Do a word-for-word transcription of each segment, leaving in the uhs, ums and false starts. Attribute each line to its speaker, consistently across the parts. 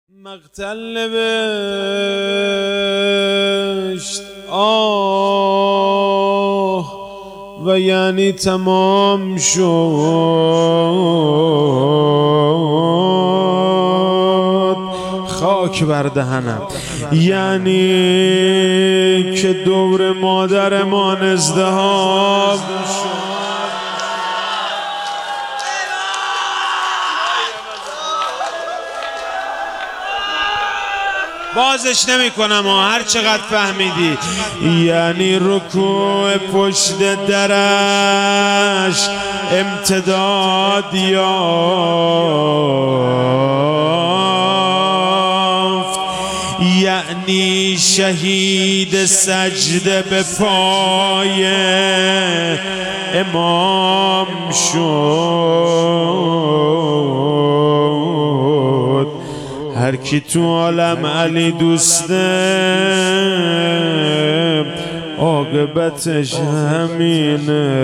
Speaker 1: مقتل نوشت آه و یعنی تمام شد. خاک بر دهنم، یعنی که دور مادرمان ازدحام شد. بازش نمی کنم و هر چقدر فهمیدی. یعنی رکوع پشت درش امتداد یافت، یعنی شهید سجده به پای امام شد. هر کی تو عالم علی دوسته عاقبتش همینه.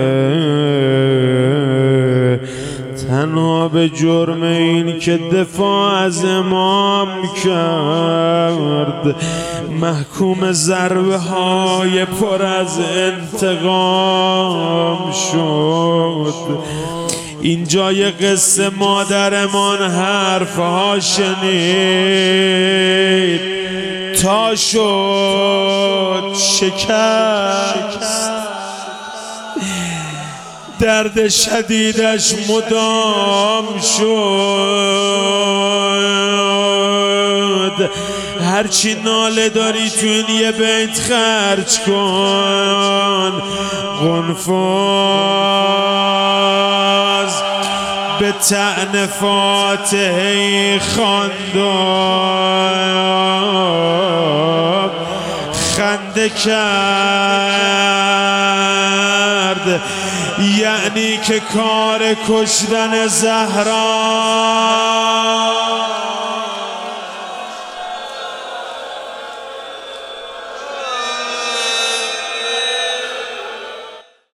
Speaker 1: تنها به جرم این که دفاع از امام کرد محکوم ضربه های پر از انتقام شد. اینجای قصه مادرمان حرفها شنید تا شد شکست. درد شدیدش مدام شد. هرچی ناله داری تو این یه بیت خرج کن. قنفذ به طعن فاتحه خواند و خنده کرد، یعنی که کار کشتن زهرا